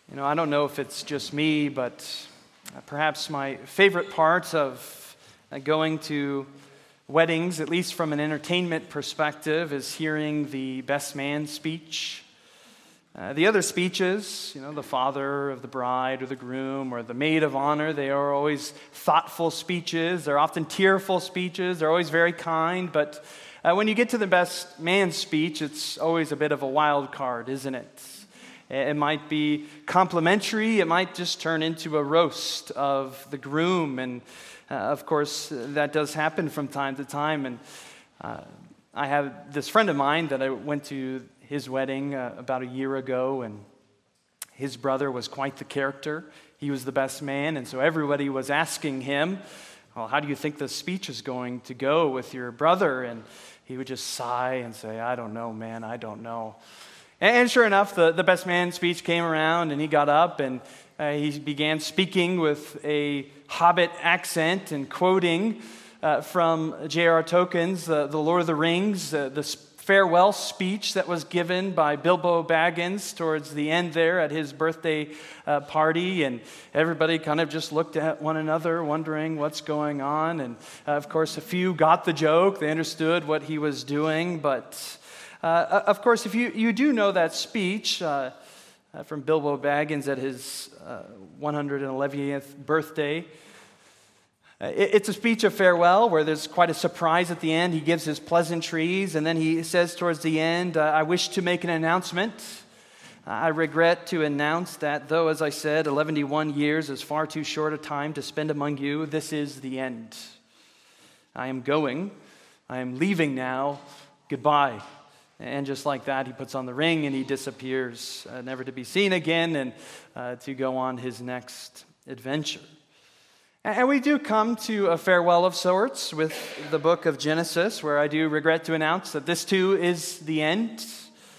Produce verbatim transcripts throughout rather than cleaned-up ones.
You know, I don't know if it's just me, but perhaps my favorite part of going to weddings, at least from an entertainment perspective, is hearing the best man speech. Uh, the other speeches, you know, the father of the bride or the groom or the maid of honor, they are always thoughtful speeches. They're often tearful speeches. They're always very kind. But uh, when you get to the best man speech, it's always a bit of a wild card, isn't it? It might be complimentary. It might just turn into a roast of the groom. And, uh, of course, that does happen from time to time. And uh, I have this friend of mine that I went to his wedding uh, about a year ago, and his brother was quite the character. He was the best man, and so everybody was asking him, well, how do you think the speech is going to go with your brother? And he would just sigh and say, I don't know, man, I don't know. And sure enough, the, the best man speech came around, and he got up, and uh, he began speaking with a Hobbit accent and quoting uh, from J R R Tolkien's uh, The Lord of the Rings, uh, the farewell speech that was given by Bilbo Baggins towards the end there at his birthday uh, party, and everybody kind of just looked at one another wondering what's going on. And uh, of course, a few got the joke. They understood what he was doing, but uh, of course, if you, you do know that speech uh, uh, from Bilbo Baggins at his uh, one hundred eleventh birthday, Uh, It's a speech of farewell where there's quite a surprise at the end. He gives his pleasantries, and then he says towards the end, uh, I wish to make an announcement. I regret to announce that though, as I said, eleven years is far too short a time to spend among you, this is the end. I am going. I am leaving now. Goodbye. And just like that, he puts on the ring and he disappears, uh, never to be seen again, and uh, to go on his next adventure. And we do come to a farewell of sorts with the book of Genesis, where I do regret to announce that this too is the end,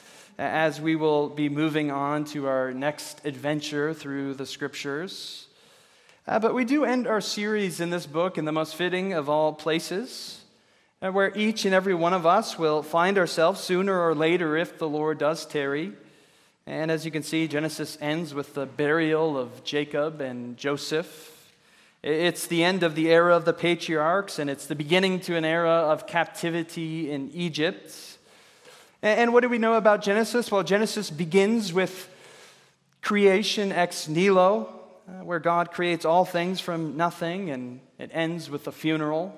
as we will be moving on to our next adventure through the scriptures. Uh, but we do end our series in this book in the most fitting of all places, uh, where each and every one of us will find ourselves sooner or later if the Lord does tarry. And as you can see, Genesis ends with the burial of Jacob and Joseph. It's the end of the era of the patriarchs, and it's the beginning to an era of captivity in Egypt. And what do we know about Genesis? Well, Genesis begins with creation ex nihilo, where God creates all things from nothing, and it ends with a funeral.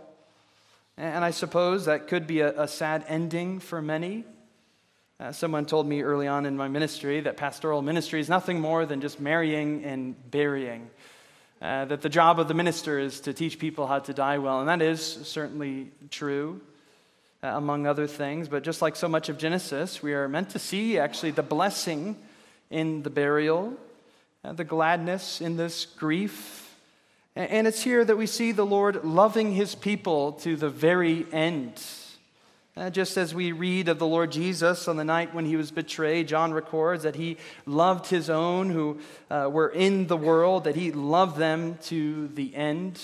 And I suppose that could be a, a sad ending for many. Uh, someone told me early on in my ministry that pastoral ministry is nothing more than just marrying and burying. Uh, that the job of the minister is to teach people how to die well, and that is certainly true, uh, among other things. But just like so much of Genesis, we are meant to see actually the blessing in the burial, uh, the gladness in this grief. And, and it's here that we see the Lord loving his people to the very end. Uh, just as we read of the Lord Jesus on the night when he was betrayed, John records that he loved his own who uh, were in the world, that he loved them to the end.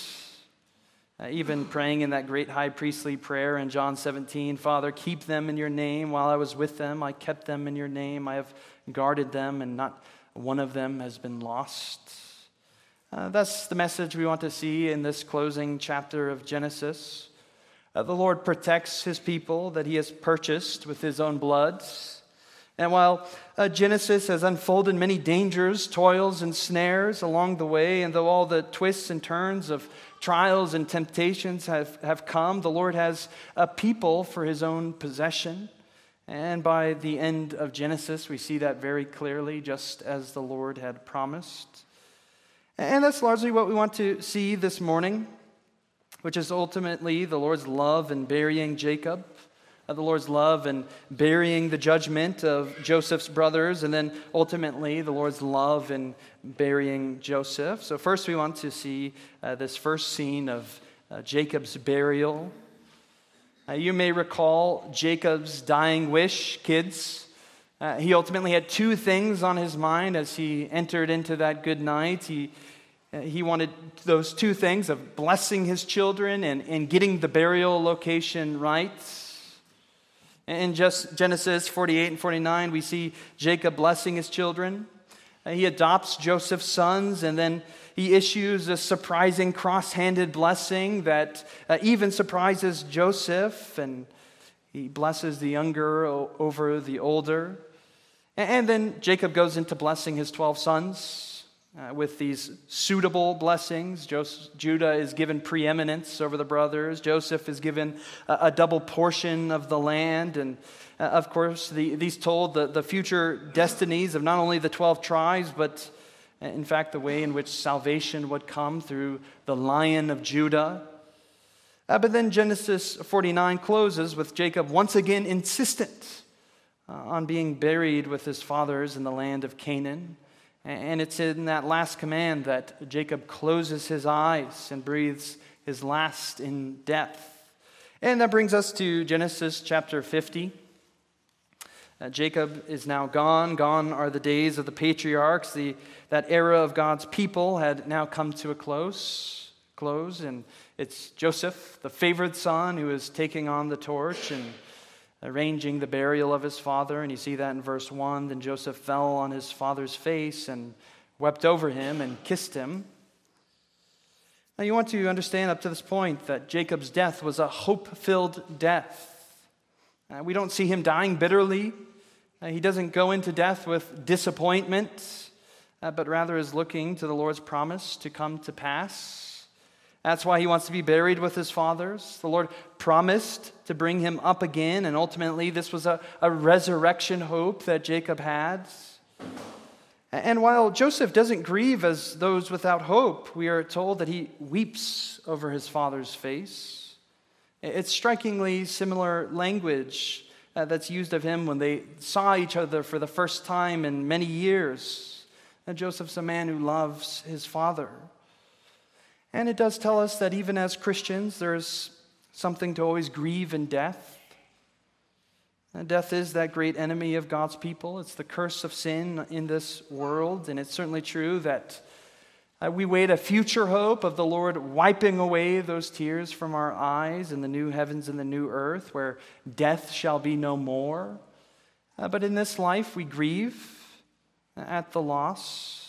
Uh, even praying in that great high priestly prayer in John seventeen, Father, keep them in your name. While I was with them, I kept them in your name. I have guarded them, and not one of them has been lost. Uh, that's the message we want to see in this closing chapter of Genesis. Uh, the Lord protects his people that he has purchased with his own blood. And while uh, Genesis has unfolded many dangers, toils, and snares along the way, and though all the twists and turns of trials and temptations have, have come, the Lord has a people for his own possession. And by the end of Genesis, we see that very clearly, just as the Lord had promised. And that's largely what we want to see this morning, which is ultimately the Lord's love in burying Jacob, uh, the Lord's love in burying the judgment of Joseph's brothers, and then ultimately the Lord's love in burying Joseph. So first we want to see uh, this first scene of uh, Jacob's burial. Uh, you may recall Jacob's dying wish, kids. Uh, he ultimately had two things on his mind as he entered into that good night. He He wanted those two things of blessing his children and, and getting the burial location right. In just Genesis forty-eight and forty-nine, we see Jacob blessing his children. Uh, he adopts Joseph's sons, and then he issues a surprising cross-handed blessing that uh, even surprises Joseph, and he blesses the younger o- over the older. And, and then Jacob goes into blessing his twelve sons uh, with these suitable blessings. Joseph, Judah is given preeminence over the brothers. Joseph is given a, a double portion of the land, and uh, of course, the, these told the, the future destinies of not only the twelve tribes, but in fact, the way in which salvation would come through the Lion of Judah. Uh, but then Genesis forty-nine closes with Jacob once again insistent uh, on being buried with his fathers in the land of Canaan. And it's in that last command that Jacob closes his eyes and breathes his last in death. And that brings us to Genesis chapter fifty. Uh, Jacob is now gone. Gone are the days of the patriarchs. The, that era of God's people had now come to a close, close, and it's Joseph, the favored son, who is taking on the torch and arranging the burial of his father. And you see that in verse one. Then Joseph fell on his father's face and wept over him and kissed him. Now you want to understand up to this point that Jacob's death was a hope-filled death. Uh, we don't see him dying bitterly. Uh, he doesn't go into death with disappointment, uh, but rather is looking to the Lord's promise to come to pass. That's why he wants to be buried with his fathers. The Lord promised to bring him up again, and ultimately this was a, a resurrection hope that Jacob had. And while Joseph doesn't grieve as those without hope, we are told that he weeps over his father's face. It's strikingly similar language uh, that's used of him when they saw each other for the first time in many years. And Joseph's a man who loves his father. And it does tell us that even as Christians, there's something to always grieve in death. And death is that great enemy of God's people. It's the curse of sin in this world. And it's certainly true that Uh, we wait a future hope of the Lord wiping away those tears from our eyes in the new heavens and the new earth where death shall be no more. Uh, but in this life we grieve at the loss.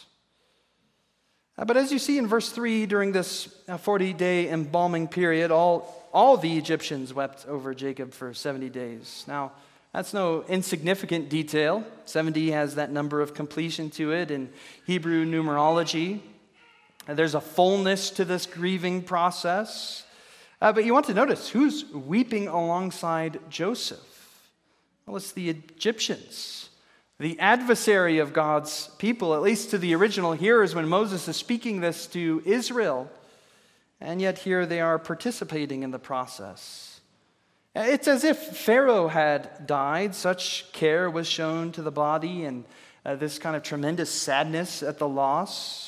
Uh, but as you see in verse three, during this forty-day embalming period, all, all the Egyptians wept over Jacob for seventy days. Now, that's no insignificant detail. seventy has that number of completion to it in Hebrew numerology. There's a fullness to this grieving process. Uh, but you want to notice who's weeping alongside Joseph. Well, it's the Egyptians, the adversary of God's people, at least to the original hearers when Moses is speaking this to Israel. And yet here they are participating in the process. It's as if Pharaoh had died. Such care was shown to the body, and uh, this kind of tremendous sadness at the loss.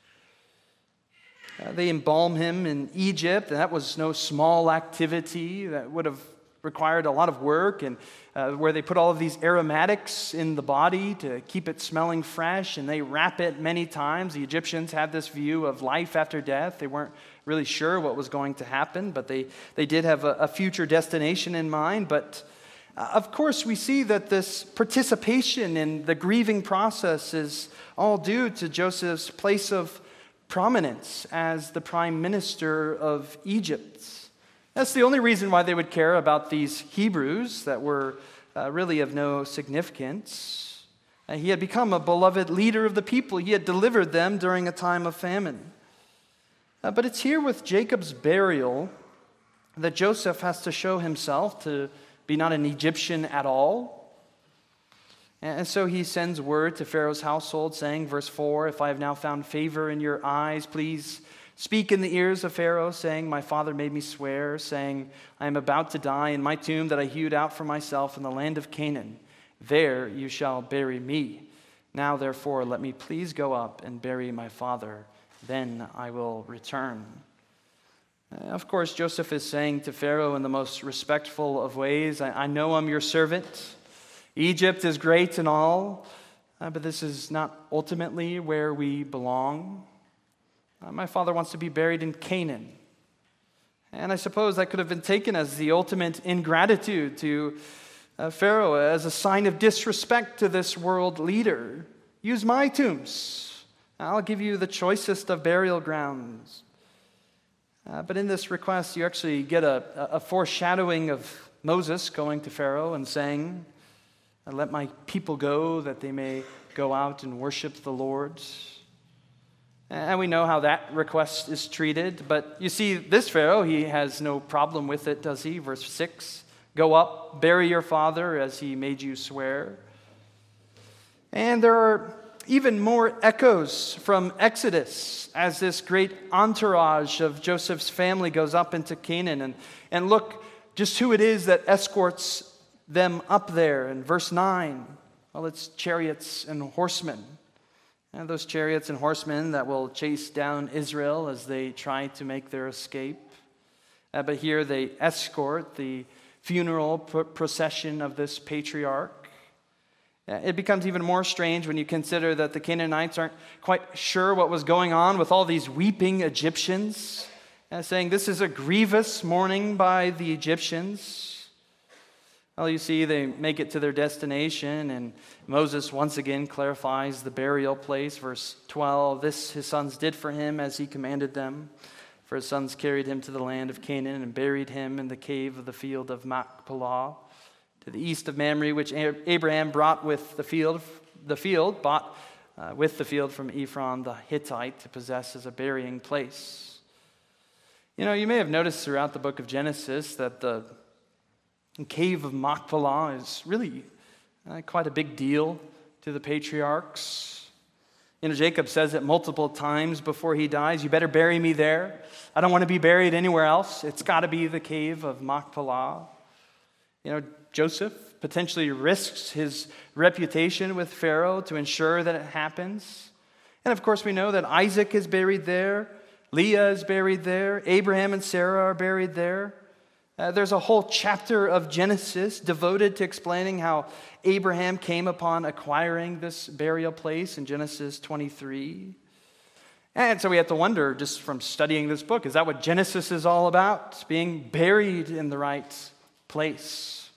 Uh, they embalm him in Egypt, and that was no small activity. That would have required a lot of work, and uh, where they put all of these aromatics in the body to keep it smelling fresh, and they wrap it many times. The Egyptians had this view of life after death. They weren't really sure what was going to happen, but they, they did have a, a future destination in mind. But uh, of course, we see that this participation in the grieving process is all due to Joseph's place of prominence as the prime minister of Egypt. That's the only reason why they would care about these Hebrews that were uh, really of no significance. Uh, he had become a beloved leader of the people. He had delivered them during a time of famine. Uh, but it's here with Jacob's burial that Joseph has to show himself to be not an Egyptian at all. And so he sends word to Pharaoh's household saying, verse four, "If I have now found favor in your eyes, please speak in the ears of Pharaoh, saying, my father made me swear, saying, I am about to die in my tomb that I hewed out for myself in the land of Canaan. There you shall bury me. Now therefore let me please go up and bury my father. Then I will return." Of course, Joseph is saying to Pharaoh in the most respectful of ways, I, I know I'm your servant. Egypt is great and all, uh, but this is not ultimately where we belong. Uh, my father wants to be buried in Canaan. And I suppose that could have been taken as the ultimate ingratitude to uh, Pharaoh, as a sign of disrespect to this world leader. use my tombs. I'll give you the choicest of burial grounds. Uh, but in this request, you actually get a, a foreshadowing of Moses going to Pharaoh and saying, let my people go that they may go out and worship the Lord. And we know how that request is treated. But you see, this Pharaoh, he has no problem with it, does he? Verse six, go up, bury your father as he made you swear. And there are even more echoes from Exodus as this great entourage of Joseph's family goes up into Canaan. And, and look just who it is that escorts them up there. In verse nine, well, it's chariots and horsemen. And those chariots and horsemen that will chase down Israel as they try to make their escape. Uh, but here they escort the funeral procession of this patriarch. It becomes even more strange when you consider that the Canaanites aren't quite sure what was going on with all these weeping Egyptians, uh, saying this is a grievous mourning by the Egyptians. Well, you see, they make it to their destination, and Moses once again clarifies the burial place. Verse twelve, this his sons did for him as he commanded them. For his sons carried him to the land of Canaan and buried him in the cave of the field of Machpelah, to the east of Mamre, which Abraham brought with the field, the field bought uh, with the field from Ephron the Hittite to possess as a burying place. You know, you may have noticed throughout the book of Genesis that the cave of Machpelah is really uh, quite a big deal to the patriarchs. You know, Jacob says it multiple times before he dies, you better bury me there. I don't want to be buried anywhere else. It's got to be the cave of Machpelah. You know, Joseph potentially risks his reputation with Pharaoh to ensure that it happens. And of course, we know that Isaac is buried there. Leah is buried there. Abraham and Sarah are buried there. Uh, there's a whole chapter of Genesis devoted to explaining how Abraham came upon acquiring this burial place in Genesis twenty-three. And so we have to wonder, just from studying this book, is that what Genesis is all about? Being buried in the right place.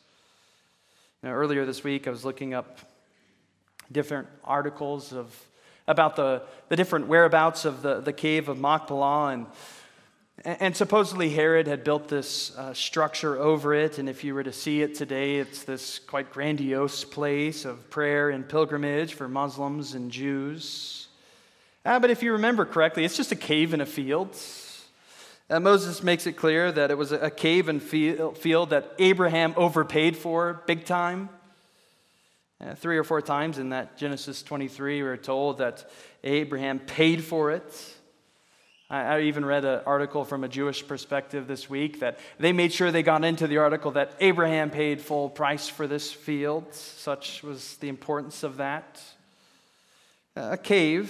You know, earlier this week, I was looking up different articles of about the, the different whereabouts of the, the cave of Machpelah, and And supposedly Herod had built this uh, structure over it, and if you were to see it today, it's this quite grandiose place of prayer and pilgrimage for Muslims and Jews. Uh, but if you remember correctly, it's just a cave in a field. Uh, Moses makes it clear that it was a cave and field that Abraham overpaid for big time. Uh, three or four times in that Genesis twenty-three, we're told that Abraham paid for it. I even read an article from a Jewish perspective this week that they made sure they got into the article that Abraham paid full price for this field. Such was the importance of that. A cave,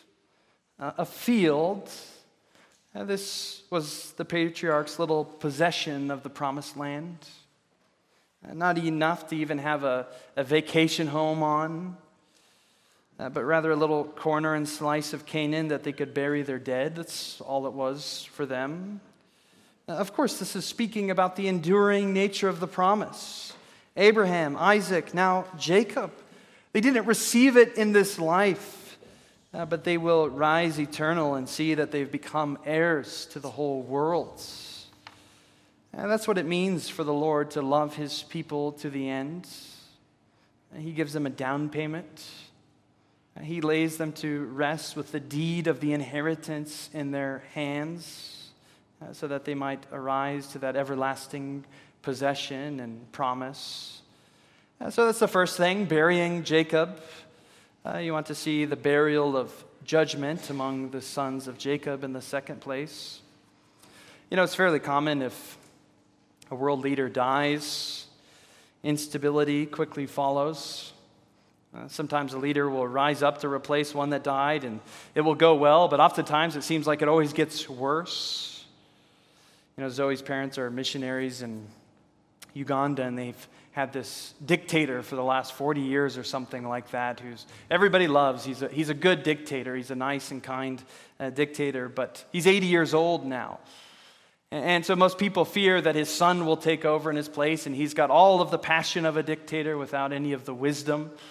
a field. This was the patriarch's little possession of the promised land. Not enough to even have a, a vacation home on. Uh, but rather a little corner and slice of Canaan that they could bury their dead. That's all it was for them. Uh, of course, this is speaking about the enduring nature of the promise. Abraham, Isaac, now Jacob. They didn't receive it in this life, uh, but they will rise eternal and see that they've become heirs to the whole world. And that's what it means for the Lord to love his people to the end. He gives them a down payment. He lays them to rest with the deed of the inheritance in their hands, uh, so that they might arise to that everlasting possession and promise. Uh, so that's the first thing, burying Jacob. Uh, you want to see the burial of judgment among the sons of Jacob in the second place. You know, it's fairly common if a world leader dies, instability quickly follows. Uh, sometimes a leader will rise up to replace one that died, and it will go well, but oftentimes it seems like it always gets worse. You know, Zoe's parents are missionaries in Uganda, and they've had this dictator for the last forty years or something like that, who's everybody loves. He's a, he's a good dictator. He's a nice and kind uh, dictator, but he's eighty years old now. And, and so most people fear that his son will take over in his place, and he's got all of the passion of a dictator without any of the wisdom.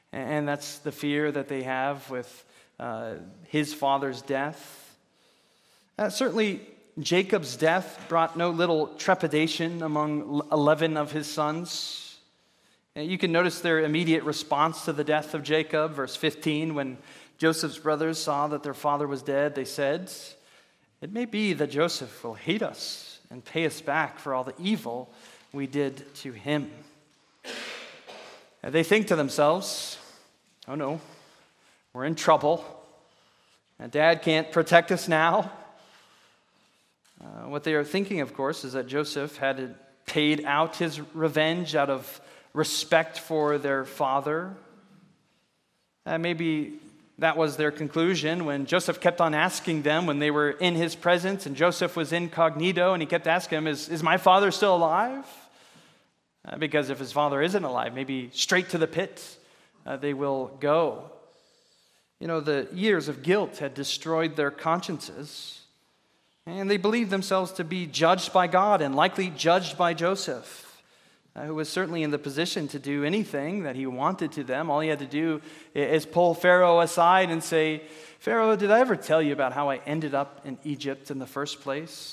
And that's the fear that they have with uh, his father's death. Uh, certainly, Jacob's death brought no little trepidation among eleven of his sons. And you can notice their immediate response to the death of Jacob. Verse fifteen, when Joseph's brothers saw that their father was dead, they said, "It may be that Joseph will hate us and pay us back for all the evil we did to him." And they think to themselves, "Oh no, we're in trouble. And Dad can't protect us now." Uh, what they are thinking, of course, is that Joseph had paid out his revenge out of respect for their father. Uh, maybe that was their conclusion when Joseph kept on asking them when they were in his presence and Joseph was incognito, and he kept asking him, is, is my father still alive? Uh, because if his father isn't alive, maybe straight to the pit uh, they will go. You know, the years of guilt had destroyed their consciences, and they believed themselves to be judged by God and likely judged by Joseph, uh, who was certainly in the position to do anything that he wanted to them. All he had to do is pull Pharaoh aside and say, "Pharaoh, did I ever tell you about how I ended up in Egypt in the first place?"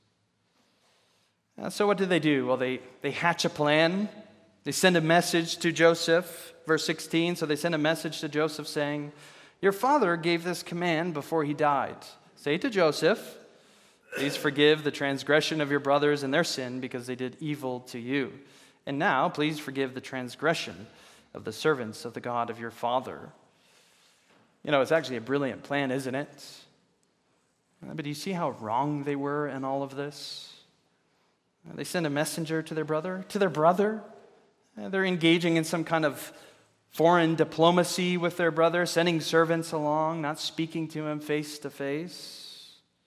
Uh, so what did they do? Well, they, they hatch a plan. They send a message to Joseph, verse sixteen. So they send a message to Joseph saying, "Your father gave this command before he died. Say to Joseph, please forgive the transgression of your brothers and their sin because they did evil to you. And now, please forgive the transgression of the servants of the God of your father." You know, it's actually a brilliant plan, isn't it? But do you see how wrong they were in all of this? They send a messenger to their brother, to their brother. They're engaging in some kind of foreign diplomacy with their brother, sending servants along, not speaking to him face to face.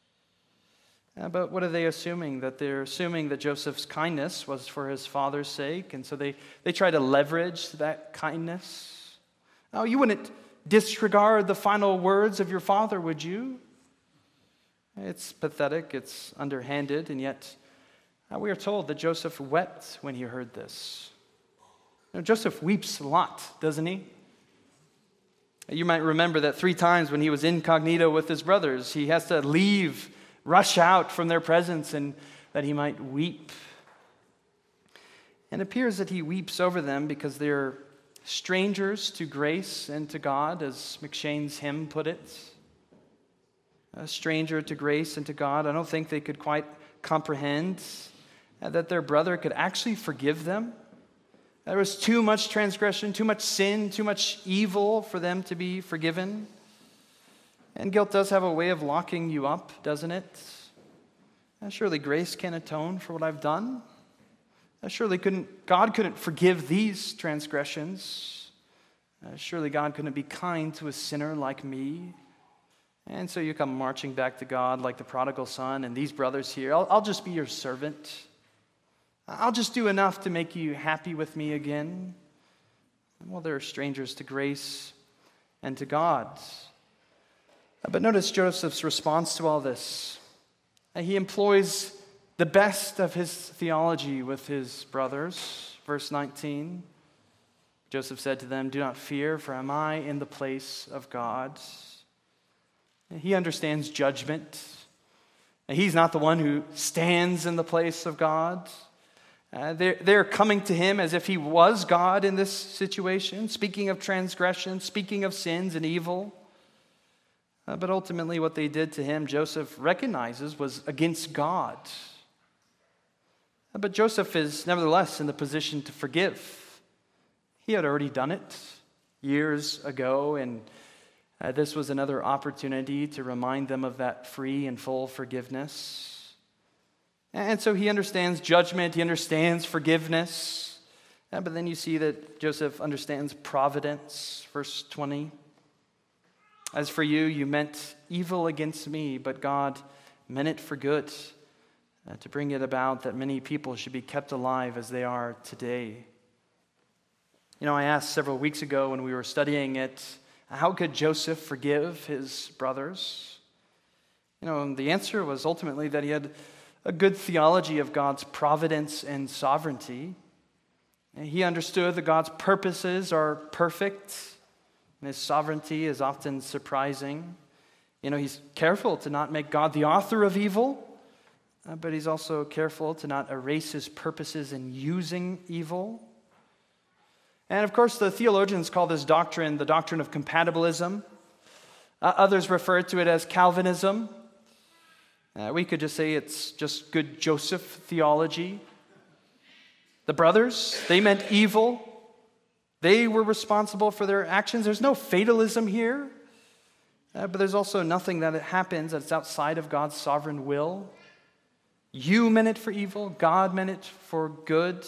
Uh, but what are they assuming? That they're assuming that Joseph's kindness was for his father's sake, and so they, they try to leverage that kindness. Oh, you wouldn't disregard the final words of your father, would you? It's pathetic, it's underhanded, and yet uh, we are told that Joseph wept when he heard this. You know, Joseph weeps a lot, doesn't he? You might remember that three times when he was incognito with his brothers, he has to leave, rush out from their presence, and that he might weep. And it appears that he weeps over them because they're strangers to grace and to God, as McShane's hymn put it. A stranger to grace and to God. I don't think they could quite comprehend that their brother could actually forgive them. There was too much transgression, too much sin, too much evil for them to be forgiven. And guilt does have a way of locking you up, doesn't it? Uh, surely grace can atone for what I've done. Uh, surely couldn't God couldn't forgive these transgressions. Uh, surely God couldn't be kind to a sinner like me. And so you come marching back to God like the prodigal son and these brothers here. I'll, I'll just be your servant. I'll just do enough to make you happy with me again. Well, they're strangers to grace and to God. But notice Joseph's response to all this. He employs the best of his theology with his brothers. Verse nineteen, Joseph said to them, "Do not fear, for am I in the place of God?" He understands judgment. He's not the one who stands in the place of God. Uh, they're, they're coming to him as if he was God in this situation, speaking of transgression, speaking of sins and evil. Uh, but ultimately what they did to him, Joseph recognizes, was against God. Uh, but Joseph is nevertheless in the position to forgive. He had already done it years ago, and uh, this was another opportunity to remind them of that free and full forgiveness. And so he understands judgment, he understands forgiveness. Uh, but then you see that Joseph understands providence. Verse twenty. "As for you, you meant evil against me, but God meant it for good, uh, to bring it about that many people should be kept alive as they are today." You know, I asked several weeks ago when we were studying it, how could Joseph forgive his brothers? You know, and the answer was ultimately that he had a good theology of God's providence and sovereignty. He understood that God's purposes are perfect and his sovereignty is often surprising. You know, he's careful to not make God the author of evil, uh, but he's also careful to not erase his purposes in using evil. And of course, the theologians call this doctrine the doctrine of compatibilism. Uh, others refer to it as Calvinism. Uh, we could just say it's just good Joseph theology. The brothers, they meant evil. They were responsible for their actions. There's no fatalism here. Uh, but there's also nothing that happens that's outside of God's sovereign will. You meant it for evil. God meant it for good.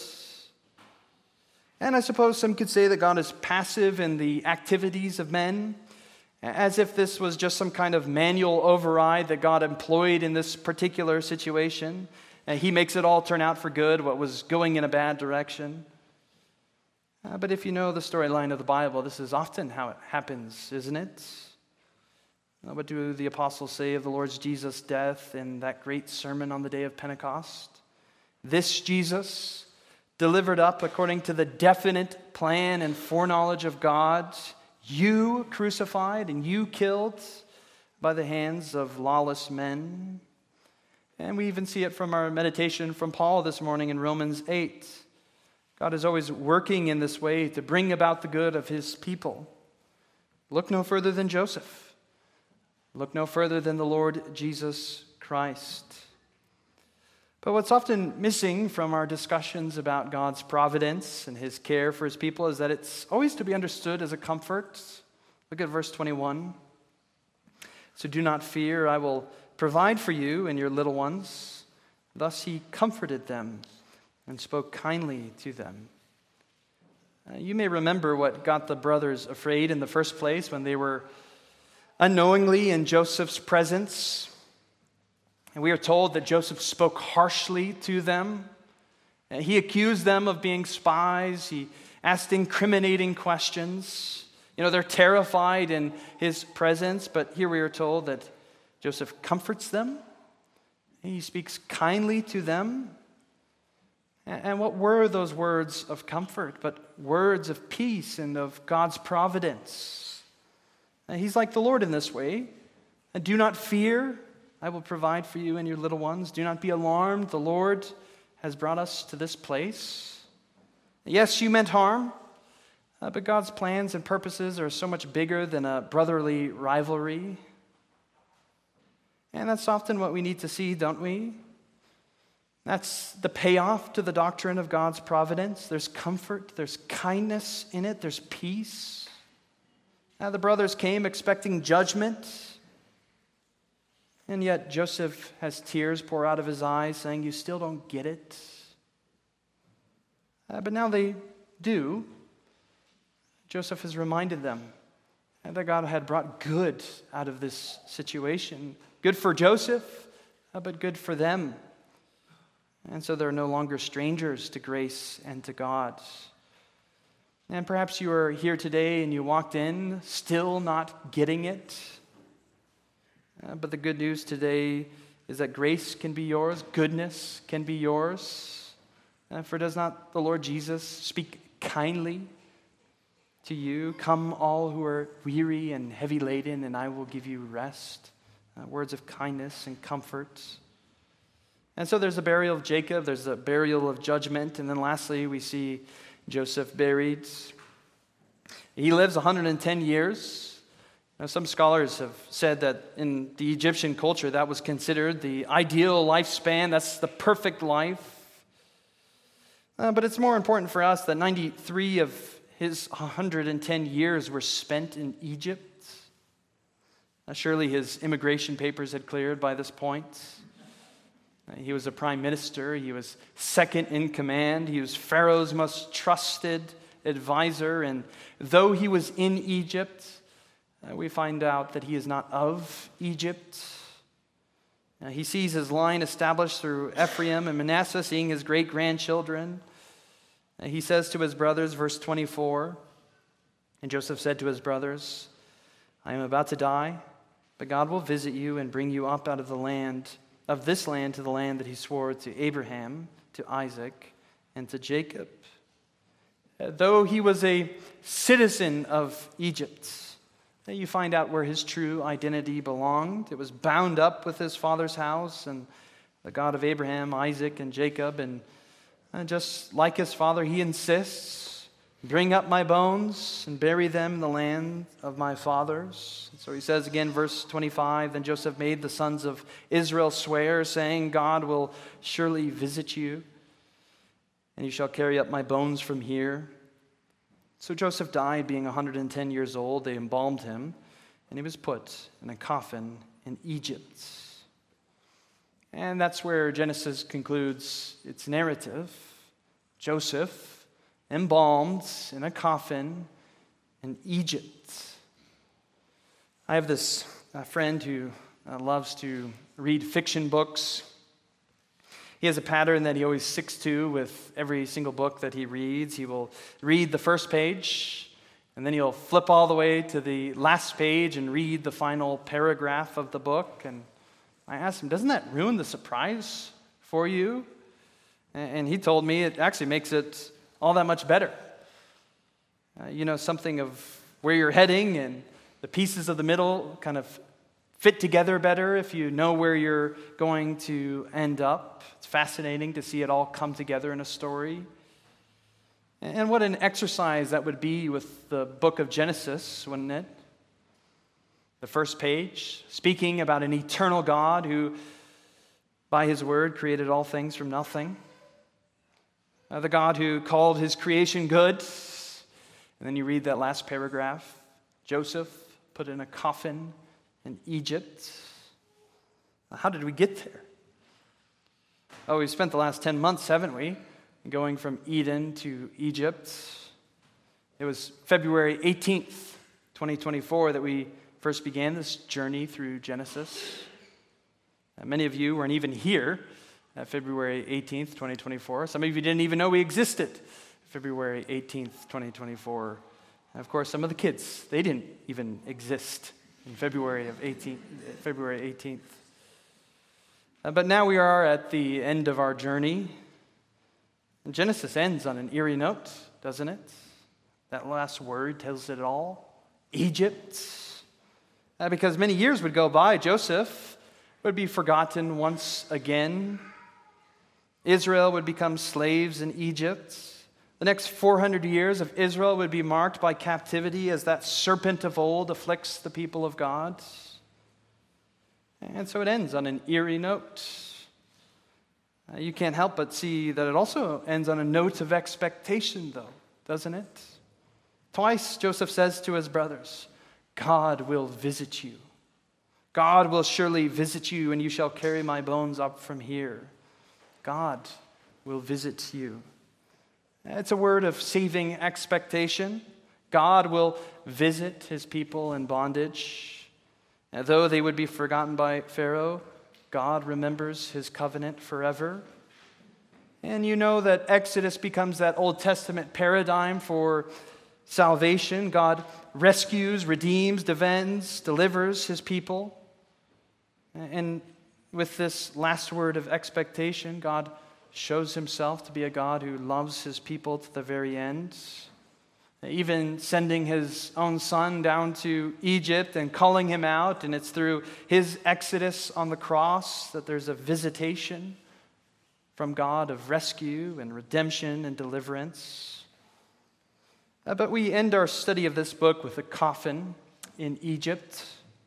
And I suppose some could say that God is passive in the activities of men, as if this was just some kind of manual override that God employed in this particular situation. And he makes it all turn out for good, what was going in a bad direction. Uh, but if you know the storyline of the Bible, this is often how it happens, isn't it? Uh, what do the apostles say of the Lord Jesus' death in that great sermon on the day of Pentecost? This Jesus, delivered up according to the definite plan and foreknowledge of God, you crucified and you killed by the hands of lawless men. And we even see it from our meditation from Paul this morning in Romans eight. God is always working in this way to bring about the good of his people. Look no further than Joseph. Look no further than the Lord Jesus Christ. But what's often missing from our discussions about God's providence and his care for his people is that it's always to be understood as a comfort. Look at verse twenty-one. So do not fear, I will provide for you and your little ones. Thus he comforted them and spoke kindly to them. Uh, you may remember what got the brothers afraid in the first place when they were unknowingly in Joseph's presence. And we are told that Joseph spoke harshly to them. And he accused them of being spies. He asked incriminating questions. You know, they're terrified in his presence, but here we are told that Joseph comforts them. He speaks kindly to them. And what were those words of comfort but words of peace and of God's providence? He's like the Lord in this way. Do not fear, I will provide for you and your little ones. Do not be alarmed, the Lord has brought us to this place. Yes, you meant harm, uh, but God's plans and purposes are so much bigger than a brotherly rivalry. And that's often what we need to see, don't we? That's the payoff to the doctrine of God's providence. There's comfort, there's kindness in it, there's peace. Now, the brothers came expecting judgment, and yet Joseph has tears pour out of his eyes, saying, you still don't get it. Uh, but now they do. Joseph has reminded them that God had brought good out of this situation. Good for Joseph, uh, but good for them. And so they're no longer strangers to grace and to God. And perhaps you are here today and you walked in still not getting it. Uh, but the good news today is that grace can be yours, goodness can be yours. Uh, for does not the Lord Jesus speak kindly to you? Come all who are weary and heavy laden, and I will give you rest. Uh, words of kindness and comfort. And so there's a burial of Jacob, there's a burial of judgment, and then lastly we see Joseph buried. He lives one hundred ten years. Now, some scholars have said that in the Egyptian culture that was considered the ideal lifespan. That's the perfect life. Uh, but it's more important for us that ninety-three of his one hundred ten years were spent in Egypt. Uh, surely his immigration papers had cleared by this point. He was a prime minister. He was second in command. He was Pharaoh's most trusted advisor. And though he was in Egypt, uh, we find out that he is not of Egypt. Uh, he sees his line established through Ephraim and Manasseh, seeing his great-grandchildren. Uh, he says to his brothers, verse twenty-four, and Joseph said to his brothers, I am about to die, but God will visit you and bring you up out of the land of this land to the land that he swore to Abraham, to Isaac, and to Jacob. Though he was a citizen of Egypt, You find out where his true identity belonged. It was bound up with his father's house and the God of Abraham, Isaac, and Jacob. And just like his father, he insists, bring up my bones and bury them in the land of my fathers. So he says again, verse twenty-five, then Joseph made the sons of Israel swear, saying, God will surely visit you, and you shall carry up my bones from here. So Joseph died, being one hundred ten years old. They embalmed him, and he was put in a coffin in Egypt. And that's where Genesis concludes its narrative. Joseph embalmed in a coffin in Egypt. I have this uh, friend who uh, loves to read fiction books. He has a pattern that he always sticks to with every single book that he reads. He will read the first page, and then he'll flip all the way to the last page and read the final paragraph of the book. And I asked him, doesn't that ruin the surprise for you? And he told me it actually makes it all that much better. Uh, you know, something of where you're heading and the pieces of the middle kind of fit together better if you know where you're going to end up. It's fascinating to see it all come together in a story. And what an exercise that would be with the book of Genesis, wouldn't it? The first page, speaking about an eternal God who, by his word, created all things from nothing. Uh, the God who called his creation good. And then you read that last paragraph. Joseph put in a coffin in Egypt. How did we get there? Oh, we've spent the last ten months, haven't we? Going from Eden to Egypt. It was February eighteenth, twenty twenty-four that we first began this journey through Genesis. Uh, many of you weren't even here at February eighteenth, twenty twenty-four. Some of you didn't even know we existed February eighteenth, twenty twenty-four. And of course, some of the kids, they didn't even exist in February of eighteenth, February eighteenth. Uh, but now we are at the end of our journey. And Genesis ends on an eerie note, doesn't it? That last word tells it all. Egypt. Uh, because many years would go by, Joseph would be forgotten once again. Israel would become slaves in Egypt. The next four hundred years of Israel would be marked by captivity as that serpent of old afflicts the people of God. And so it ends on an eerie note. Uh, you can't help but see that it also ends on a note of expectation, though, doesn't it? Twice Joseph says to his brothers, God will visit you. God will surely visit you, and you shall carry my bones up from here. God will visit you. It's a word of saving expectation. God will visit his people in bondage. And though they would be forgotten by Pharaoh, God remembers his covenant forever. And you know that Exodus becomes that Old Testament paradigm for salvation. God rescues, redeems, defends, delivers his people. And with this last word of expectation, God shows himself to be a God who loves his people to the very end. Even sending his own son down to Egypt and calling him out, and it's through his exodus on the cross that there's a visitation from God of rescue and redemption and deliverance. Uh, but we end our study of this book with a coffin in Egypt.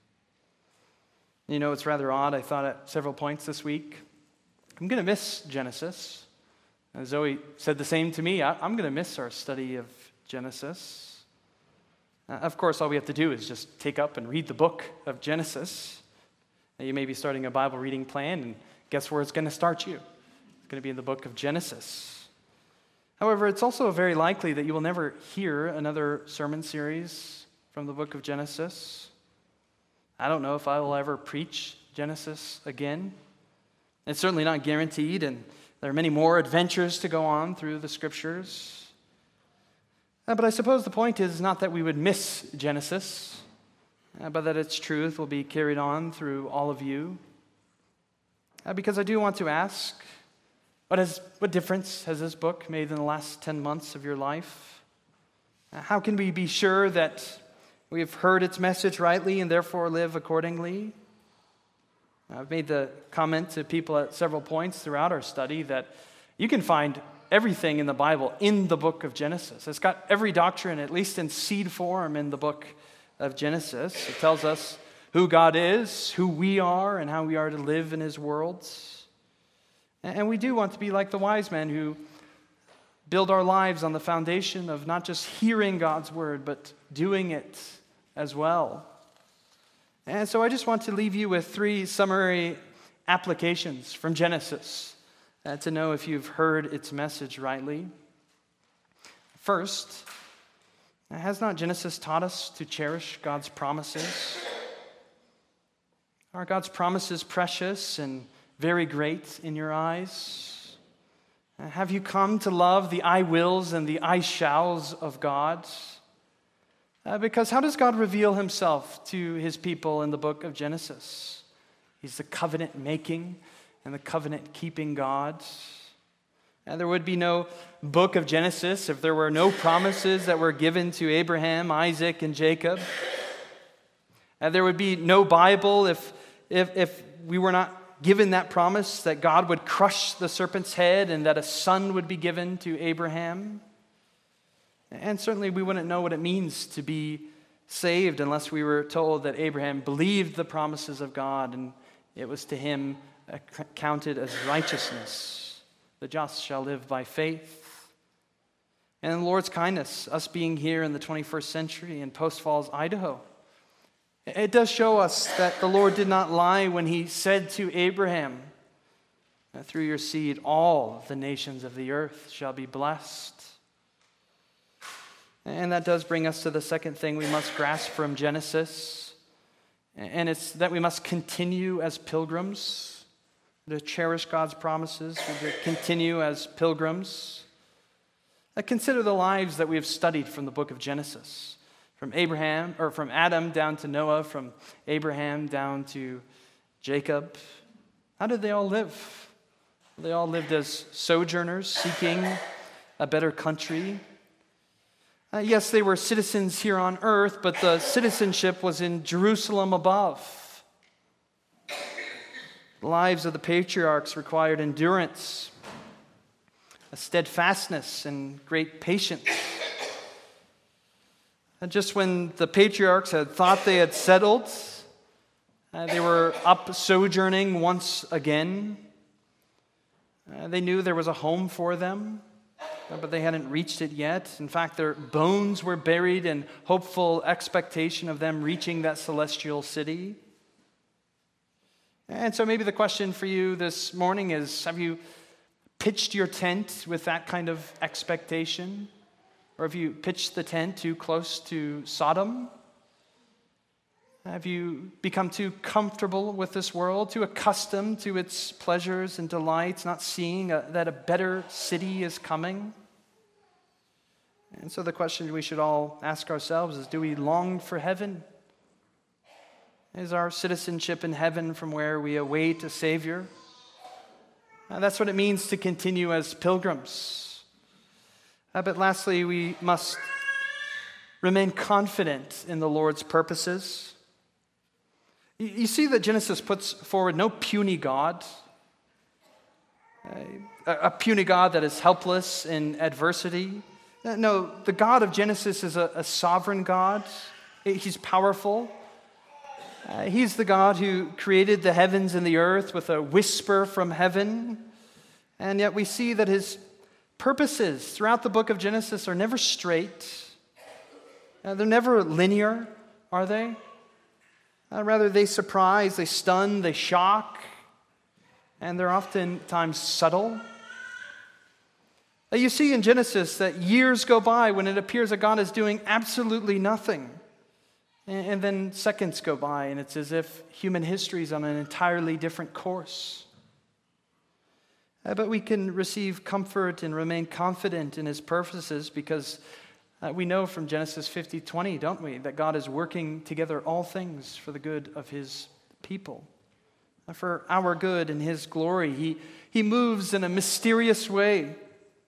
You know, it's rather odd. I thought at several points this week, I'm going to miss Genesis. And Zoe said the same to me. I, I'm going to miss our study of Genesis. Uh, of course, all we have to do is just take up and read the book of Genesis. Uh, you may be starting a Bible reading plan, and guess where it's going to start you? It's going to be in the book of Genesis. However, it's also very likely that you will never hear another sermon series from the book of Genesis. I don't know if I will ever preach Genesis again. It's certainly not guaranteed, and there are many more adventures to go on through the scriptures. Uh, but I suppose the point is not that we would miss Genesis, uh, but that its truth will be carried on through all of you. Uh, because I do want to ask, what, has, what difference has this book made in the last ten months of your life? Uh, how can we be sure that We have heard its message rightly and therefore live accordingly. I've made the comment to people at several points throughout our study that you can find everything in the Bible in the book of Genesis. It's got every doctrine, at least in seed form, in the book of Genesis. It tells us who God is, who we are, and how we are to live in his world. And we do want to be like the wise men who build our lives on the foundation of not just hearing God's word, but doing it as well. And so I just want to leave you with three summary applications from Genesis uh, to know if you've heard its message rightly. First, has not Genesis taught us to cherish God's promises? Are God's promises precious and very great in your eyes? Uh, have you come to love the I wills and the I shalls of God? Uh, because how does God reveal himself to his people in the book of Genesis? He's the covenant-making and the covenant-keeping God. And there would be no book of Genesis if there were no promises that were given to Abraham, Isaac, and Jacob. And there would be no Bible if, if, if we were not given that promise that God would crush the serpent's head and that a son would be given to Abraham. And certainly we wouldn't know what it means to be saved unless we were told that Abraham believed the promises of God and it was to him counted as righteousness. The just shall live by faith. And in the Lord's kindness, us being here in the twenty-first century in Post Falls, Idaho, it does show us that the Lord did not lie when he said to Abraham, through your seed, all the nations of the earth shall be blessed. And that does bring us to the second thing we must grasp from Genesis. And it's that we must continue as pilgrims, to cherish God's promises, to continue as pilgrims. Consider the lives that we have studied from the book of Genesis. From Abraham, or from Adam down to Noah, from Abraham down to Jacob. How did they all live? They all lived as sojourners, seeking a better country. Uh, yes, they were citizens here on earth, but the citizenship was in Jerusalem above. The lives of the patriarchs required endurance, a steadfastness, and great patience. And just when the patriarchs had thought they had settled, uh, they were up sojourning once again. Uh, they knew there was a home for them, but they hadn't reached it yet. In fact, their bones were buried in hopeful expectation of them reaching that celestial city. And so maybe the question for you this morning is, have you pitched your tent with that kind of expectation? Or have you pitched the tent too close to Sodom? Have you become too comfortable with this world, too accustomed to its pleasures and delights, not seeing a, that a better city is coming? And so the question we should all ask ourselves is, do we long for heaven? Is our citizenship in heaven from where we await a Savior? Uh, that's what it means to continue as pilgrims. Uh, but lastly, we must remain confident in the Lord's purposes. You, you see that Genesis puts forward no puny God, a, a puny God that is helpless in adversity. No, the God of Genesis is a, a sovereign God. He's powerful. Uh, he's the God who created the heavens and the earth with a whisper from heaven. And yet we see that his purposes throughout the book of Genesis are never straight. Uh, they're never linear, are they? Uh, rather, they surprise, they stun, they shock, and they're oftentimes subtle. Uh, you see in Genesis that years go by when it appears that God is doing absolutely nothing. And, and then seconds go by, and it's as if human history is on an entirely different course. Uh, but we can receive comfort and remain confident in his purposes because uh, we know from Genesis fifty twenty, don't we, that God is working together all things for the good of his people. Uh, for our good and his glory. He, he moves in a mysterious way.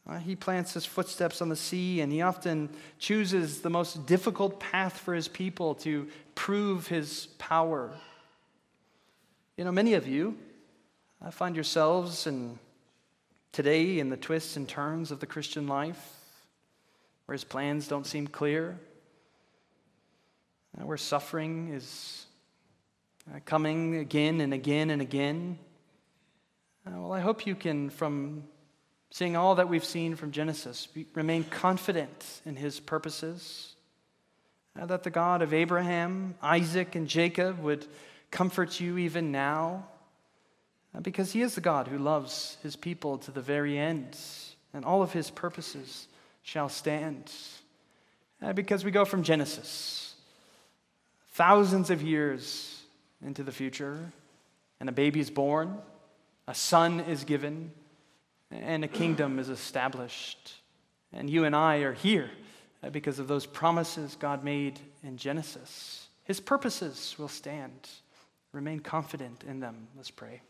Uh, he plants his footsteps on the sea, and he often chooses the most difficult path for his people to prove his power. You know, many of you uh, find yourselves in, today in the twists and turns of the Christian life, where his plans don't seem clear, uh, where suffering is uh, coming again and again and again. Uh, well, I hope you can, from seeing all that we've seen from Genesis, be, remain confident in his purposes, uh, that the God of Abraham, Isaac, and Jacob would comfort you even now, uh, because he is the God who loves his people to the very end, and all of his purposes shall stand. Uh, because we go from Genesis, thousands of years into the future, and a baby is born, a son is given, and a kingdom is established. And you and I are here because of those promises God made in Genesis. His purposes will stand. Remain confident in them. Let's pray.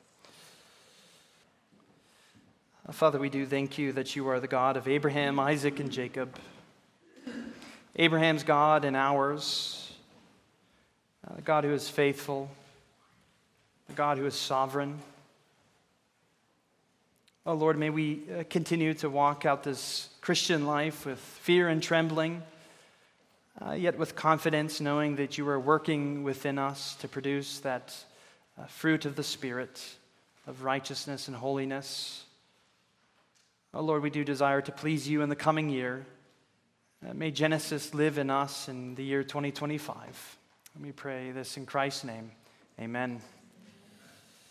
Father, we do thank you that you are the God of Abraham, Isaac, and Jacob. Abraham's God and ours. The God who is faithful. The God who is sovereign. Oh Lord, may we uh, continue to walk out this Christian life with fear and trembling, uh, yet with confidence, knowing that you are working within us to produce that uh, fruit of the Spirit of righteousness and holiness. Oh Lord, we do desire to please you in the coming year. Uh, may Genesis live in us in the year twenty twenty-five. And we pray this in Christ's name. Amen.